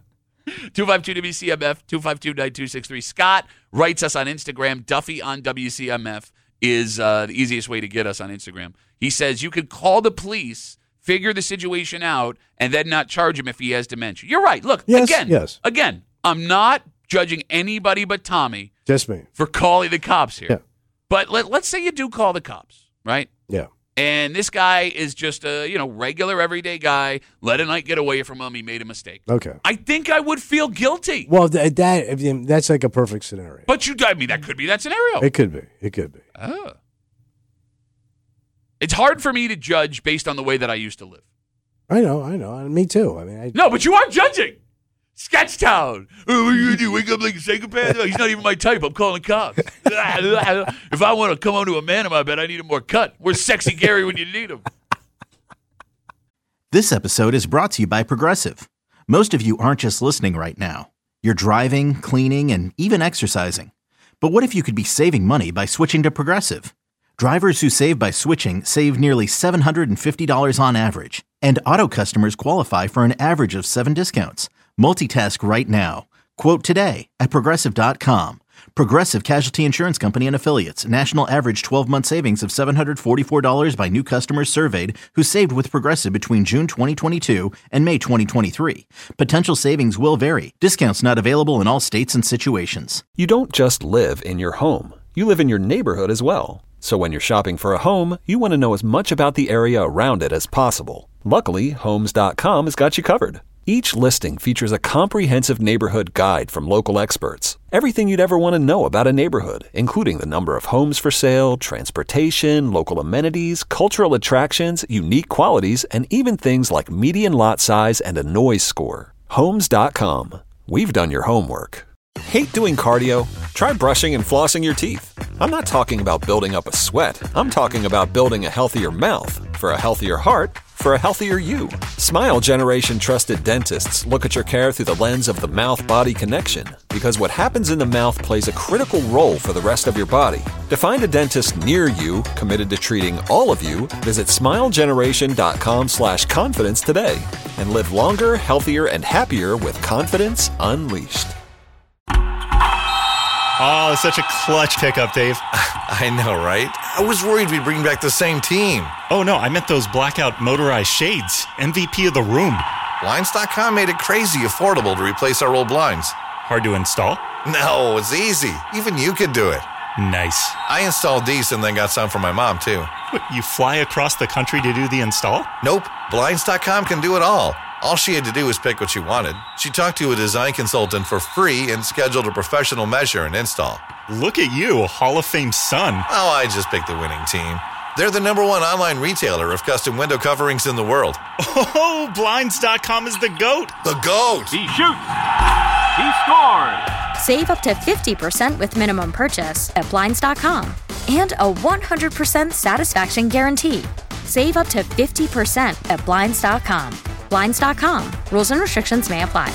252-WCMF, 252-9263. Scott writes us on Instagram. Duffy on WCMF is the easiest way to get us on Instagram. He says you could call the police, figure the situation out, and then not charge him if he has dementia. You're right. Look, again, I'm not judging anybody but Tommy. Just me. For calling the cops here. Yeah. But let's say you do call the cops, right? Yeah. And this guy is just a regular, everyday guy. Let a night get away from him. He made a mistake. Okay. I think I would feel guilty. Well, that's like a perfect scenario. But that could be that scenario. It could be. Oh. It's hard for me to judge based on the way that I used to live. I know. And me too. I mean, No, but you are judging. Sketchtown. Oh, what are you going to do? Wake up like a psychopath? No, he's not even my type. I'm calling cops. If I want to come home to a man in my bed, I need him more cut. Where's Sexy Gary when you need him? This episode is brought to you by Progressive. Most of you aren't just listening right now. You're driving, cleaning, and even exercising. But what if you could be saving money by switching to Progressive? Drivers who save by switching save nearly $750 on average. And auto customers qualify for an average of 7 discounts. Multitask right now. Quote today at Progressive.com. Progressive Casualty Insurance Company and Affiliates. National average 12-month savings of $744 by new customers surveyed who saved with Progressive between June 2022 and May 2023. Potential savings will vary. Discounts not available in all states and situations. You don't just live in your home. You live in your neighborhood as well. So when you're shopping for a home, you want to know as much about the area around it as possible. Luckily, Homes.com has got you covered. Each listing features a comprehensive neighborhood guide from local experts. Everything you'd ever want to know about a neighborhood, including the number of homes for sale, transportation, local amenities, cultural attractions, unique qualities, and even things like median lot size and a noise score. Homes.com. We've done your homework. Hate doing cardio? Try brushing and flossing your teeth. I'm not talking about building up a sweat. I'm talking about building a healthier mouth for a healthier heart for a healthier you. Smile Generation trusted dentists look at your care through the lens of the mouth-body connection, because what happens in the mouth plays a critical role for the rest of your body. To find a dentist near you committed to treating all of you, visit smilegeneration.com/confidence today and live longer, healthier, and happier with confidence unleashed. Oh, such a clutch pickup, Dave. I know, right? I was worried we'd bring back the same team. Oh, no, I meant those blackout motorized shades. MVP of the room. Blinds.com made it crazy affordable to replace our old blinds. Hard to install? No, it's easy. Even you could do it. Nice. I installed these and then got some for my mom, too. What, you fly across the country to do the install? Nope. Blinds.com can do it all. All she had to do was pick what she wanted. She talked to a design consultant for free and scheduled a professional measure and install. Look at you, Hall of Fame son. Oh, I just picked the winning team. They're the #1 online retailer of custom window coverings in the world. Oh, Blinds.com is the GOAT. The GOAT. He shoots. He scores. Save up to 50% with minimum purchase at Blinds.com. And a 100% satisfaction guarantee. Save up to 50% at Blinds.com. Blinds.com. Rules and restrictions may apply.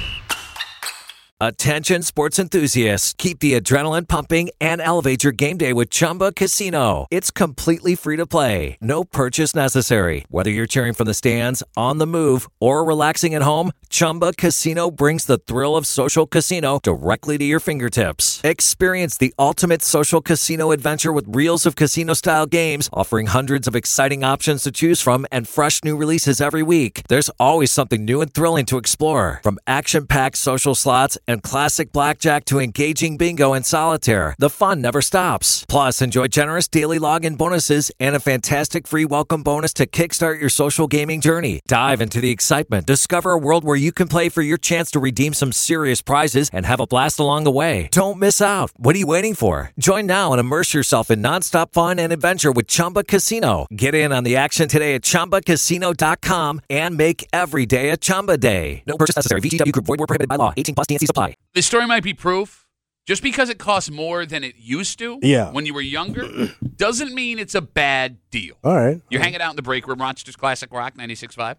Attention sports enthusiasts, keep the adrenaline pumping and elevate your game day with Chumba Casino. It's completely free to play. No purchase necessary. Whether you're cheering from the stands, on the move, or relaxing at home, Chumba Casino brings the thrill of social casino directly to your fingertips. Experience the ultimate social casino adventure with reels of casino-style games, offering hundreds of exciting options to choose from and fresh new releases every week. There's always something new and thrilling to explore. From action-packed social slots and classic blackjack to engaging bingo and solitaire, the fun never stops. Plus, enjoy generous daily login bonuses and a fantastic free welcome bonus to kickstart your social gaming journey. Dive into the excitement. Discover a world where you can play for your chance to redeem some serious prizes and have a blast along the way. Don't miss out. What are you waiting for? Join now and immerse yourself in nonstop fun and adventure with Chumba Casino. Get in on the action today at ChumbaCasino.com and make every day a Chumba day. No purchase necessary. VGW Group. Void where prohibited by law. 18+ TNC Supply. This story might be proof. Just because it costs more than it used to when you were younger doesn't mean it's a bad deal. All right. You're hanging out in the break room, Rochester's Classic Rock 96.5,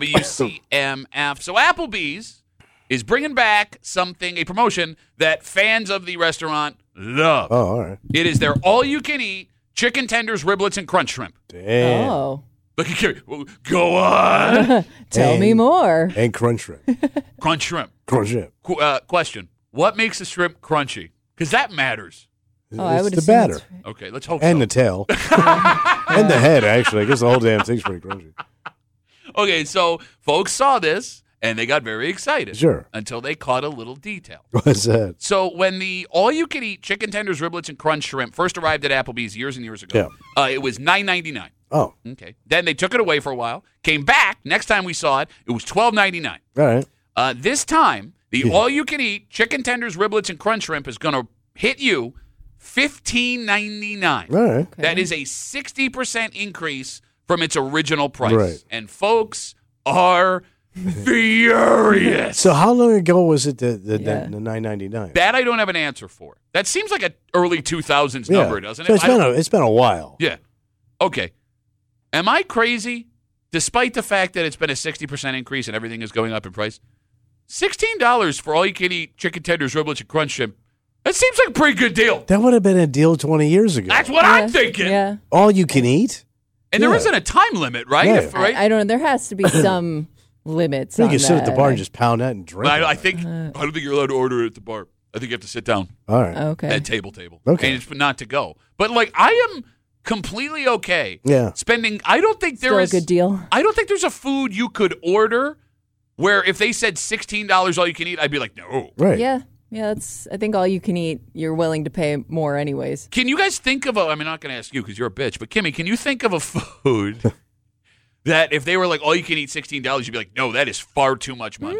WCMF. So Applebee's is bringing back a promotion that fans of the restaurant love. Oh, all right. It is their all-you-can-eat chicken tenders, riblets, and crunch shrimp. Damn. Oh. Look at Carrie. Well, go on. Tell me more. And crunch shrimp. Crunch shrimp. Crunch shrimp. Question. What makes a shrimp crunchy? Because that matters. I would It's the batter. Okay, let's hope And so. the tail. And the head, actually. I guess the whole damn thing's pretty crunchy. Okay, so folks saw this, and they got very excited. Sure. Until they caught a little detail. What's that? So when the all-you-can-eat chicken tenders, riblets, and crunch shrimp first arrived at Applebee's years and years ago, it was $9.99. Oh. Okay. Then they took it away for a while. Came back. Next time we saw it, it was $12.99. All right. This time, the all-you-can-eat chicken tenders, riblets, and crunch shrimp is going to hit you $15.99. All right. Okay. That is a 60% increase from its original price. Right. And folks are furious. So how long ago was it the $9.99? That I don't have an answer for. That seems like an early 2000s number, doesn't it? So it's been a while. Yeah. Okay. Am I crazy? Despite the fact that it's been a 60% increase and everything is going up in price, $16 for all you can eat chicken tenders, riblets, and crunch shrimp. That seems like a pretty good deal. That would have been a deal 20 years ago. That's what I'm thinking. Yeah. All you can eat? And there isn't a time limit, right? Yeah. Right? I don't know. There has to be some limits. You on can sit at the that. bar and just pound that and drink. I don't think you're allowed to order it at the bar. I think you have to sit down. All right. Okay. At table. Okay. And it's not to go. But like I am completely okay. Yeah. Spending. I don't think Still a good deal. I don't think there's a food you could order where if they said $16 all you can eat, I'd be like, no. Right. Yeah. Yeah, I think all you can eat, you're willing to pay more anyways. Can you guys think of I'm not going to ask you because you're a bitch, but Kimmy, can you think of a food that if they were like, all you can eat $16, you'd be like, no, that is far too much money?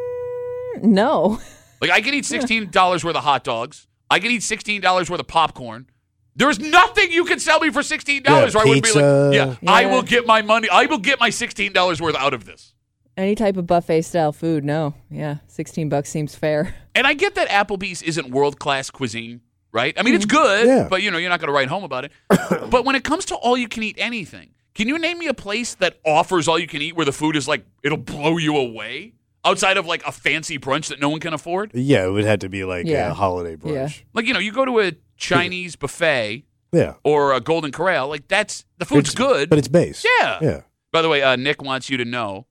No. Like, I can eat $16 worth of hot dogs. I can eat $16 worth of popcorn. There's nothing you can sell me for $16 where I would be like, I will get my money. I will get my $16 worth out of this. Any type of buffet style food, no. Yeah, $16 seems fair. And I get that Applebee's isn't world-class cuisine, right? I mean, it's good, but you're not going to write home about it. But when it comes to all you can eat anything, can you name me a place that offers all you can eat where the food is like, it'll blow you away? Outside of like a fancy brunch that no one can afford? Yeah, it would have to be like a holiday brunch. Yeah. Like, you go to a Chinese buffet Yeah. or a Golden Corral, like the food's good. But it's base. Yeah. Yeah. By the way, Nick wants you to know,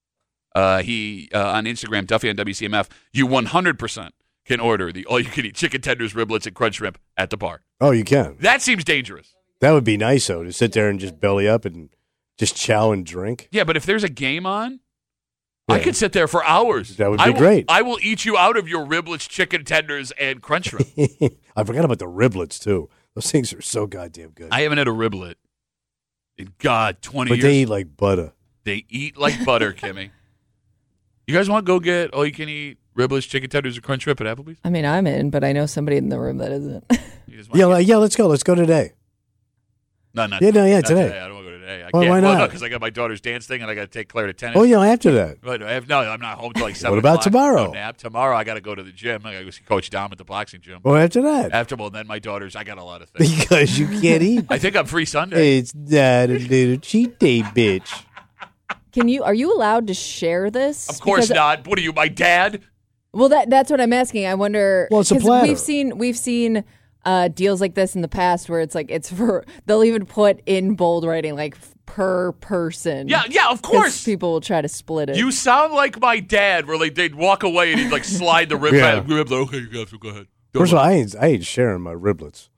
he on Instagram, Duffy on WCMF, you 100% can order the all-you-can-eat chicken tenders, riblets, and crunch shrimp at the bar. Oh, you can. That seems dangerous. That would be nice, though, to sit there and just belly up and just chow and drink. Yeah, but if there's a game on, I could sit there for hours. That would be great. I will eat you out of your riblets, chicken tenders, and crunch shrimp. I forgot about the riblets, too. Those things are so goddamn good. I haven't had a riblet in, 20 years. But they eat like butter. They eat like butter, Kimmy. You guys want to go get all-you-can-eat riblets, chicken tenders, or crunch shrimp at Applebee's? I mean, I'm in, but I know somebody in the room that isn't. Let's go. Let's go today. No, not today. Not today. I don't want to go today. I Why can't. not? Well, no, because I got my daughter's dance thing, and I got to take Claire to tennis. Oh, after that. But I'm not home till like 7 What about o'clock. tomorrow? No nap. Tomorrow, I got to go to the gym. I got to go see Coach Dom at the boxing gym. Well, after that. Then my daughter's, I got a lot of things. Because you can't eat. I think I'm free Sunday. It's not a little cheat day, bitch. Are you allowed to share this? Of course not. What are you, my dad? Well, that's what I'm asking. I wonder. Well, it's a platter. We've seen deals like this in the past where it's like they'll even put in bold writing like per person. Yeah, of course. People will try to split it. You sound like my dad, where like they'd walk away and he'd like slide the rib. Okay, you guys go ahead. First of all, I ain't sharing my riblets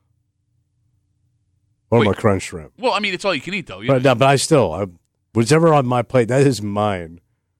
or my crunch shrimp. Well, I mean, it's all you can eat, though. But I still, whatever on my plate, that is mine.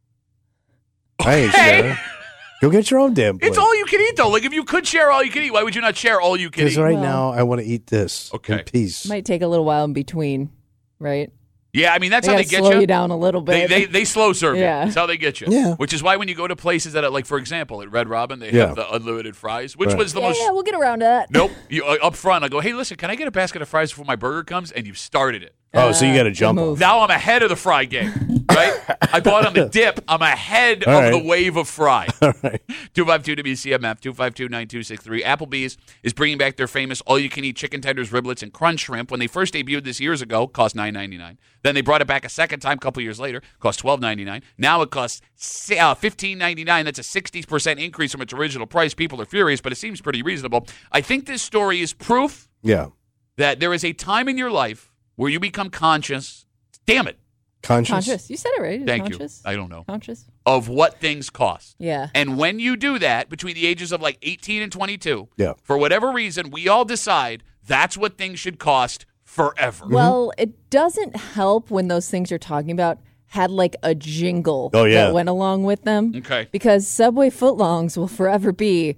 I ain't sharing. Go get your own damn plate. It's all you can eat, though. Like, if you could share all you can eat, why would you not share all you can eat? Because right now, I want to eat this in peace. Might take a little while in between, right? Yeah, I mean, that's how they get slow you down a little bit. They slow serve you. Yeah. That's how they get you. Yeah. Which is why when you go to places that, like, for example, at Red Robin, they have the unlimited fries, which was the most. Yeah, we'll get around to that. Nope. You up front, I go, hey, listen, can I get a basket of fries before my burger comes? And you've started it. Oh, so you got to jump on. Now I'm ahead of the fry game, right? I bought on the dip. I'm ahead of the wave of fry. All right. 252-WCMF, 252-9263. Applebee's is bringing back their famous all-you-can-eat chicken tenders, riblets, and crunch shrimp. When they first debuted this years ago, cost $9.99. Then they brought it back a second time a couple years later, cost $12.99. Now it costs $15.99. That's a 60% increase from its original price. People are furious, but it seems pretty reasonable. I think this story is proof that there is a time in your life where you become conscious. Damn it. Conscious. You said it right. Thank conscious. you. I don't know. Conscious. Of what things cost. Yeah. And when you do that, between the ages of like 18 and 22, for whatever reason, we all decide that's what things should cost forever. Well, it doesn't help when those things you're talking about had like a jingle that went along with them. Okay. Because Subway footlongs will forever be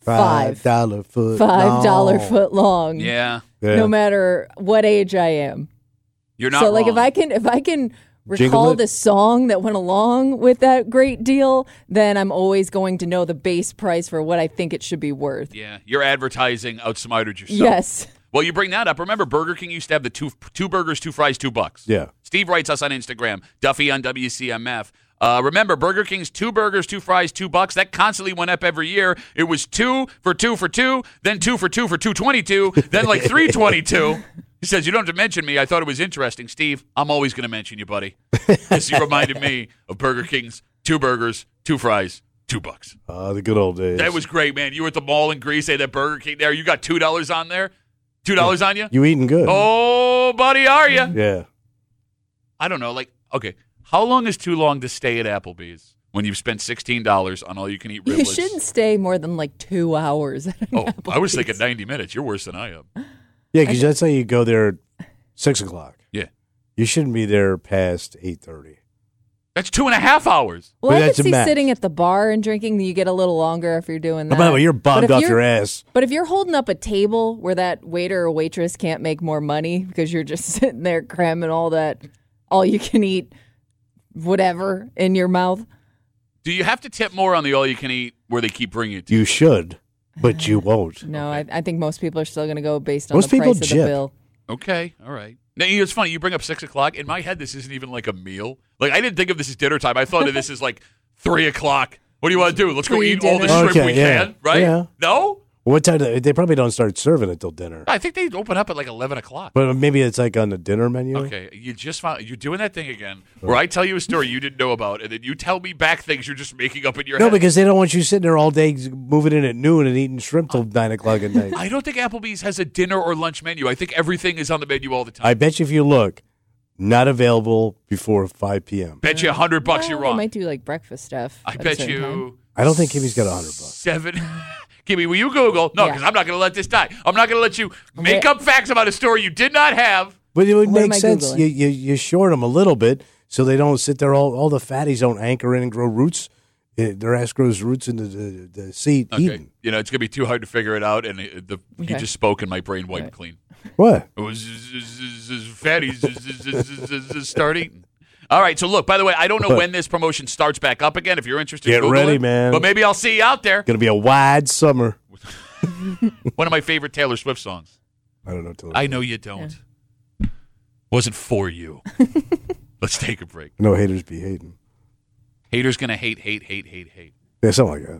$5 foot $5 foot long. Yeah. No matter what age I am. You're not so like wrong. if I can recall the song that went along with that great deal, then I'm always going to know the base price for what I think it should be worth. Yeah. Your advertising outsmarted yourself. Yes. Well, you bring that up. Remember, Burger King used to have the two burgers, 2 fries, $2. Yeah. Steve writes us on Instagram, Duffy on WCMF. Remember, Burger King's 2 burgers, 2 fries, $2. That constantly went up every year. It was 2 for 2 for 2, then 2 for 2 for $2.22, then like $3.22. He says, you don't have to mention me. I thought it was interesting. Steve, I'm always going to mention you, buddy. Because you reminded me of Burger King's 2 burgers, 2 fries, $2. The good old days. That was great, man. You were at the mall in Greece, they had that Burger King there. You got $2 on there? $2 on you? You eating good. Oh, buddy, are you? Yeah. I don't know. Like, okay, how long is too long to stay at Applebee's when you've spent $16 on all you can eat riblets? You shouldn't stay more than like 2 hours at I was thinking 90 minutes. You're worse than I am. Yeah, because that's how you go there at 6 o'clock. Yeah. You shouldn't be there past 8:30. That's 2.5 hours. Well, I that's could a see max. sitting at the bar and drinking, you get a little longer if you're doing that. By the way, you're bummed But if off you're- your ass. But if you're holding up a table where that waiter or waitress can't make more money because you're just sitting there cramming all you can eat, whatever, in your mouth. Do you have to tip more on the all-you-can-eat where they keep bringing it to You should, but you won't. No, I think most people are still going to go based on Most the people price of the jip. bill. Okay, all right. Now, it's funny. You bring up 6 o'clock. In my head, this isn't even like a meal. Like, I didn't think of this as dinner time. I thought of this as like 3 o'clock. What do you want to do? Let's go eat all the shrimp we can, right? Yeah. No? What time? They probably don't start serving it till dinner. I think they open up at like 11 o'clock. But maybe it's like on the dinner menu. Okay, you just found you're doing that thing again where I tell you a story you didn't know about, and then you tell me back things you're just making up in your No, head. because they don't want you sitting there all day moving in at noon and eating shrimp till 9 o'clock at night. I don't think Applebee's has a dinner or lunch menu. I think everything is on the menu all the time. I bet you if you look, not available before 5 p.m. Bet you $100 you're They wrong. might do like breakfast stuff. I at a bet certain you. time. I don't think Kimmy's got $100. 7. Kimmy, will you Google? No, because I'm not going to let this die. I'm not going to let you make up facts about a story you did not have. But it would What am make I sense. Googling? You short them a little bit so they don't sit there. All the fatties don't anchor in and grow roots. Their ass grows roots into the seed. Okay. Eating. You know, it's going to be too hard to figure it out, and you just spoke and my brain wiped clean. What? It was fatties start eating. All right, so look, by the way, I don't know when this promotion starts back up again. If you're interested, Get Google ready, it. man. But maybe I'll see you out there. Going to be a wide summer. One of my favorite Taylor Swift songs. I don't know. Taylor I know you don't. Wasn't for you. Let's take a break. No haters be hating. Haters gonna hate. Yeah, something like that.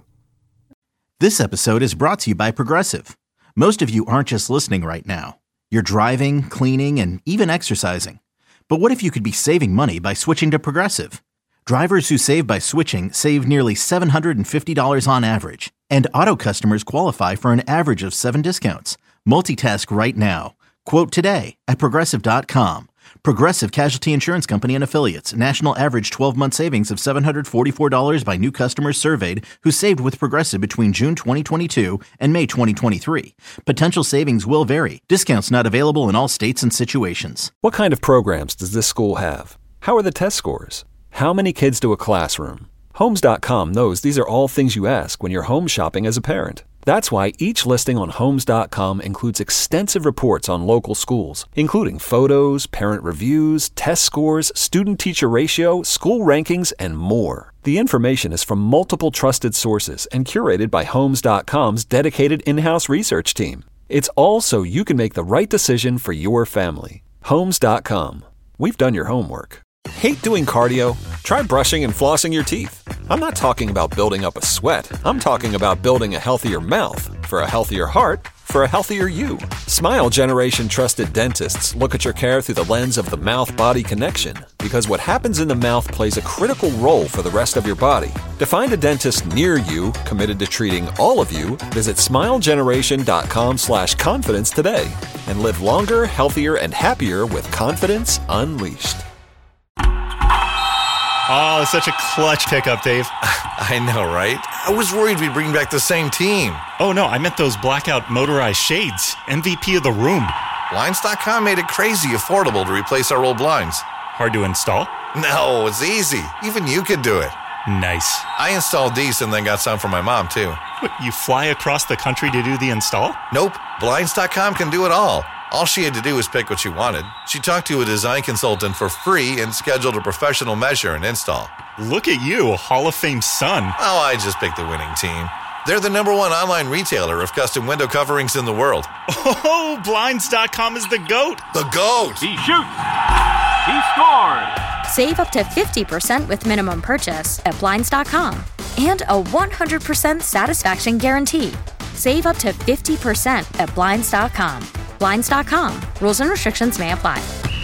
This episode is brought to you by Progressive. Most of you aren't just listening right now. You're driving, cleaning, and even exercising. But what if you could be saving money by switching to Progressive? Drivers who save by switching save nearly $750 on average, and auto customers qualify for an average of 7 discounts. Multitask right now. Quote today at Progressive.com. Progressive Casualty Insurance Company and Affiliates. National average 12-month savings of $744 by new customers surveyed who saved with Progressive between June 2022 and May 2023. Potential savings will vary. Discounts not available in all states and situations. What kind of programs does this school have? How are the test scores? How many kids do a classroom? Homes.com knows these are all things you ask when you're home shopping as a parent. That's why each listing on Homes.com includes extensive reports on local schools, including photos, parent reviews, test scores, student-teacher ratio, school rankings, and more. The information is from multiple trusted sources and curated by Homes.com's dedicated in-house research team. It's all so you can make the right decision for your family. Homes.com. We've done your homework. Hate doing cardio? Try brushing and flossing your teeth. I'm not talking about building up a sweat. I'm talking about building a healthier mouth for a healthier heart for a healthier you. Smile Generation trusted dentists look at your care through the lens of the mouth-body connection because what happens in the mouth plays a critical role for the rest of your body. To find a dentist near you committed to treating all of you, visit smilegeneration.com/confidence today and live longer, healthier, and happier with confidence unleashed. Oh, such a clutch pickup, Dave. I know, right? I was worried we'd bring back the same team. Oh, no, I meant those blackout motorized shades. MVP of the room. Blinds.com made it crazy affordable to replace our old blinds. Hard to install? No, it's easy. Even you could do it. Nice. I installed these and then got some for my mom, too. What, you fly across the country to do the install? Nope. Blinds.com can do it all. All she had to do was pick what she wanted. She talked to a design consultant for free and scheduled a professional measure and install. Look at you, Hall of Fame son. Oh, I just picked the winning team. They're the #1 online retailer of custom window coverings in the world. Oh, Blinds.com is the GOAT. The GOAT! He shoots. He scores. Save up to 50% with minimum purchase at Blinds.com. And a 100% satisfaction guarantee. Save up to 50% at Blinds.com. Blinds.com. Rules and restrictions may apply.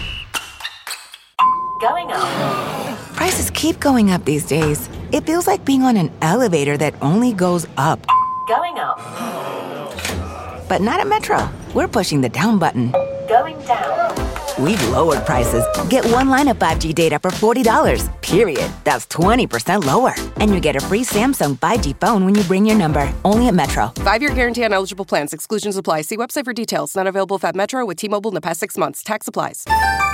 Going up. Prices keep going up these days. It feels like being on an elevator that only goes up. Going up. But not at Metro. We're pushing the down button. Going down. We've lowered prices. Get one line of 5G data for $40, period. That's 20% lower. And you get a free Samsung 5G phone when you bring your number. Only at Metro. 5-year guarantee on eligible plans. Exclusions apply. See website for details. Not available at Metro with T-Mobile in the past 6 months. Tax applies.